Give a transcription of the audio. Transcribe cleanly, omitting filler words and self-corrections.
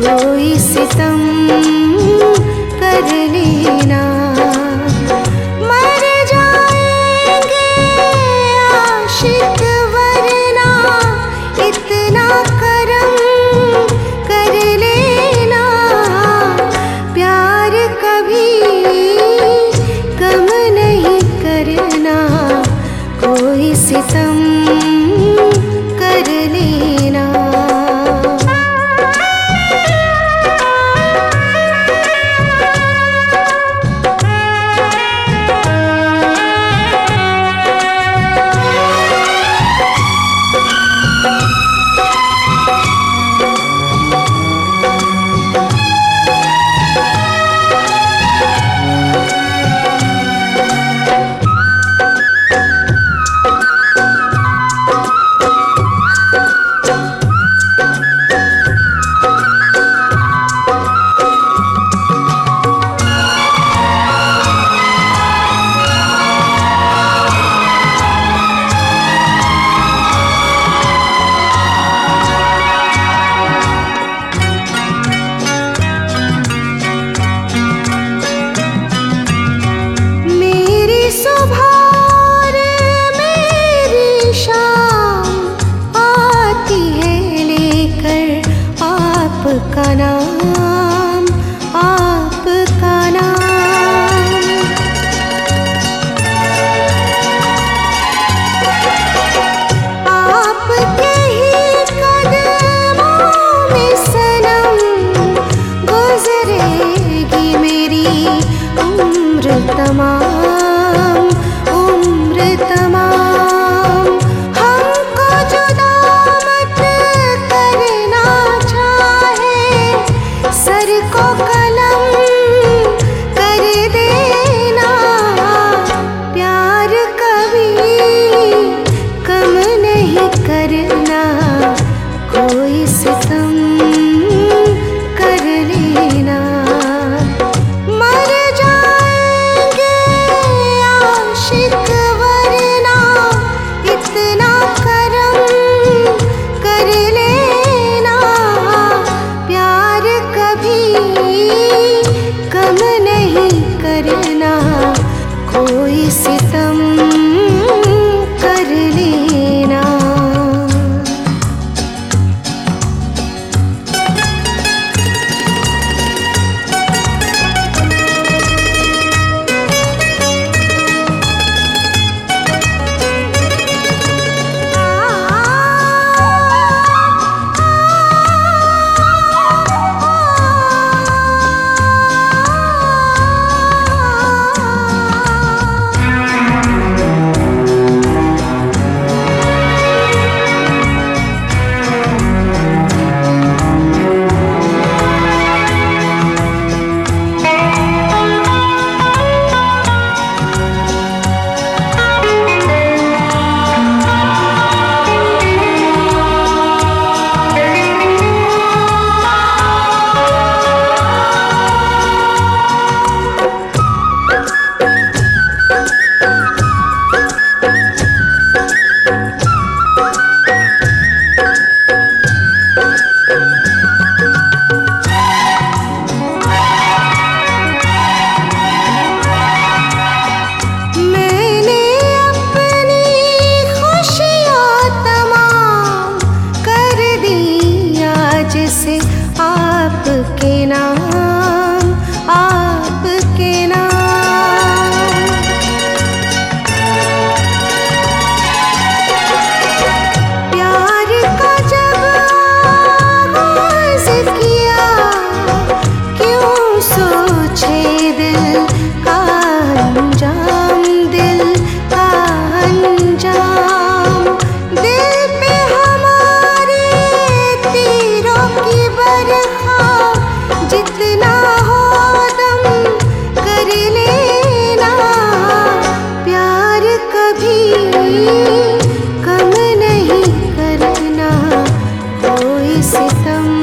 कोई सितम कर लेना। मर जाएंगे आशिक वरना इतना करम कर लेना। प्यार कभी कम नहीं करना, कोई सितम कर लेना। आपका नाम, आपका नाम। आपके ही कदमों में सनम गुजरेगी मेरी उम्र तमाम, उम्र तमाम। हमको जुदा मत करना, सर को कलम कर देना। प्यार कभी कम नहीं करना, कोई सितम कर लेना। मर जाएंगे आशिक वरना इतना करम कर लेना। प्यार कभी कम नहीं करना, कोई सितम कर लेना। आपके नाम, आपके नाम। प्यार का जब आगाज़ किया, क्यों सोचे दिल का अंजाम, दिल का अंजाम। दिल पे हमारे तीरों की बरखा जितना हो दम कर लेना। प्यार कभी कम नहीं करना, कोई सितम